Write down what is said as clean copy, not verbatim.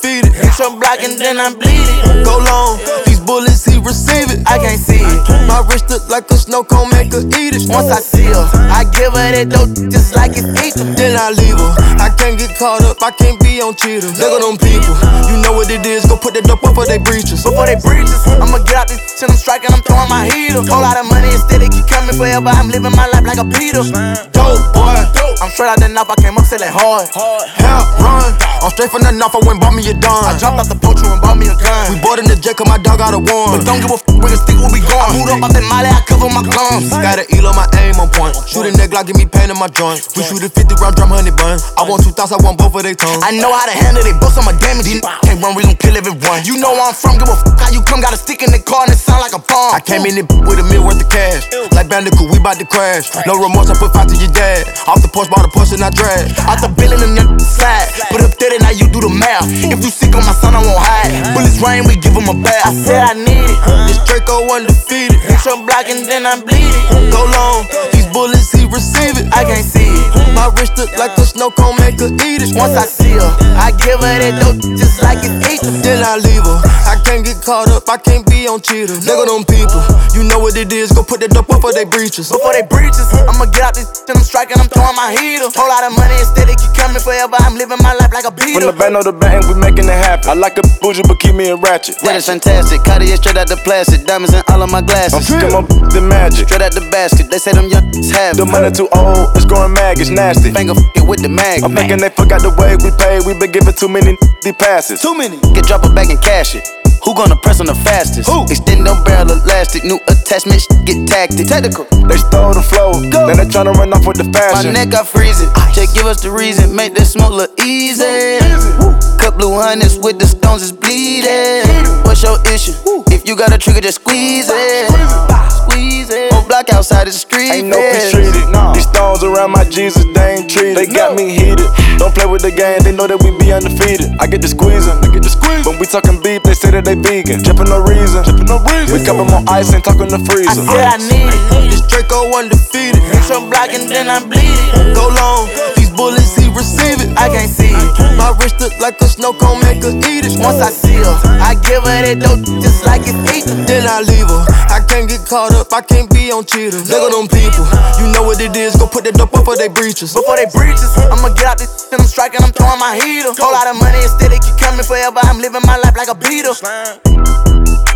undefeated. Hit your block and then I'm bleeding. Go long, these bullets he receive it. I can't see it. My wrist look like a snow cone, make her eat it. Once I see her, I give her that dope just like it's ether. Then I leave her. I can't get caught up, I can't be on cheaters. Look at them people, you know what it is. Go put that dope up for they breaches. Before they breaches, I'ma get out this shit, I'm striking, I'm throwing my heater. Whole lot of money instead, it keep coming forever. I'm living my life like a Peter. Dope boy, I'm straight out the knife, I came up selling hard. Help, run. I'm straight from the knife, I went bought me a dime. I jumped out the poacher and bought me a gun. We bought in the jet, cause my dog got a one. But don't give a with a stick, where we going. I moved up out that molly, I cover my gums. Got an elo, my aim on point. Shooting that Glock, give me pain in my joint. We shoot a 50 round drum, honey bun. I want 2 thoughts, I want both of they tongues. I know how to handle they books, I'm a damage. These can't run, we gon' kill everyone. You know where I'm from, give a how you come. Got a stick in the car and it sound like a bomb. I came in it with $1 million worth of cash. Like Bandicoot, we bout to crash. No remorse, I put 5 to your dad. Off the porch, bought a Porsche and I drag. Out the building and then slide. Put up 30, now you do the math. If you sick on my son, I won't hide. Bullets rain, we give him a bath. I said I need it. This Draco undefeated. Hit your block and then I'm bleeding. Go long, these bullets he receive it. I can't see it. My wrist look like a snow cone, make her eat it. Once I see her, I give her that dope just like it's ether. Then I leave her. I can't get caught up, I can't be on cheaters. Look at them people, you know what it is. Go put that dope up for they breaches. Before they breaches, I'ma get out this shit, I'm striking, I'm throwing my heater. Whole lot of money instead, it keep coming forever. I'm living my life like a beater. From the band on the band, we making it happen. I like a bougie, but keep me a ratchet. That is fantastic. Cartier straight out the plastic, diamonds in all of my glasses. I'm sick of my the magic. Straight out the basket, they say them young have The money too old, it's growing mag, it's nasty. Finger it with the mag. I'm thinking they forgot the way we paid. We been giving too many passes. Too many. Get drop it back and cash it. Who gonna press on the fastest? Who? Extend them barrel elastic, new attachment, get tactic. Technical. They stole the flow, Go. then they tryna run off with the My fashion. neck, I freeze it. Just give us the reason, make this smoke look easy. Cut blue hundreds with the stones, it's bleeding. What's your issue? If you got a trigger, just squeeze it. Squeeze it. Whole block outside the street. Ain't no peace treated. These stones around my Jesus, they ain't treated. They got me heated. Don't play with the game, they know that we be undefeated. I get the squeezing, When we talking beef, they say that they vegan. Drippin' no reason. We cup 'em on ice, ain't talking the I freezer. said I need it. This Draco undefeated. Hit your block and then I'm bleeding. Go long, these bullets he receive it. I can't see it. My wrist look like a snow cone, make her eat it. Once I see her, I give her that dope just like it's ether. Then I leave her. I can't get caught up, I can't be on cheaters. Look at them people, you know what it is. Go put that dope up for they breaches. Before they breaches, I'ma get out this shit, I'm striking, I'm throwing my heater. Whole lot of money instead, it keep coming forever. I'm living my life like a beater.